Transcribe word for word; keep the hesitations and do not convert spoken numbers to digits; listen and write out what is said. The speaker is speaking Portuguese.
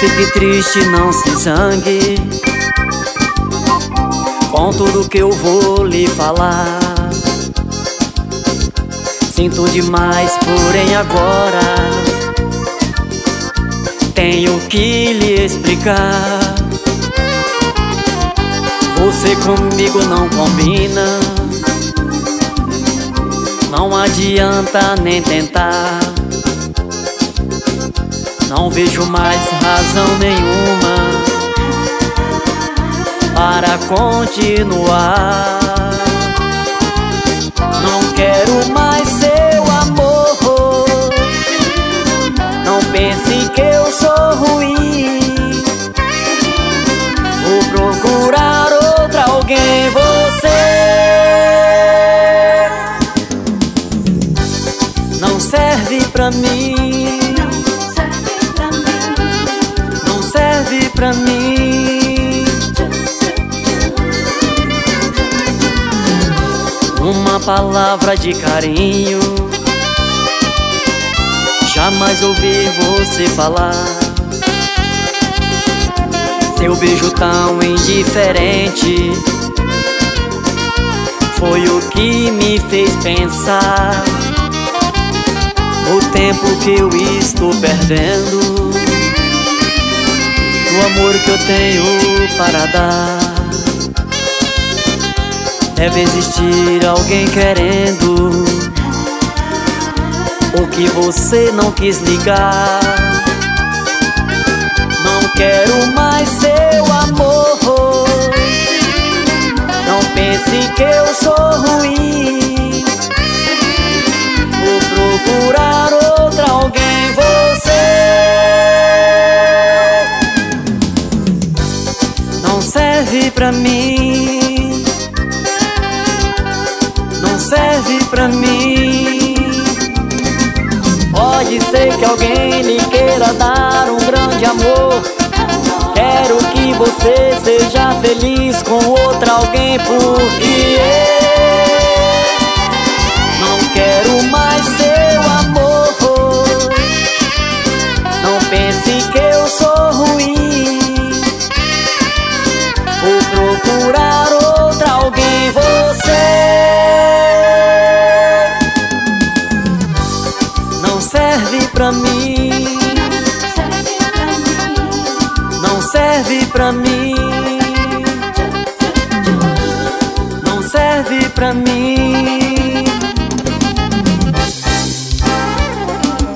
fique triste, não se zangue com tudo que eu vou lhe falar. Sinto demais, porém agora tenho que lhe explicar. Você comigo não combina, não adianta nem tentar. Não vejo mais razão nenhuma para continuar. Não quero mais seu amor, não pense que eu sou ruim. Vou procurar outra alguém, você não serve pra mim, não serve pra mim. Uma palavra de carinho jamais ouvi você falar. Seu beijo tão indiferente foi o que me fez pensar no tempo que eu estou perdendo, no amor que eu tenho para dar. Deve existir alguém querendo o que você não quis ligar. Não quero mais seu amor, não pense que eu sou ruim. Vou procurar outra alguém, você não serve pra mim, não serve pra mim. Pode ser que alguém lhe queira dar um grande amor. Quero que você seja feliz com outra alguém, porque eu não quero mais seu amor. Não pense que eu sou ruim. Vou procurar outra alguém, você não serve pra mim, não serve pra mim, não serve pra mim.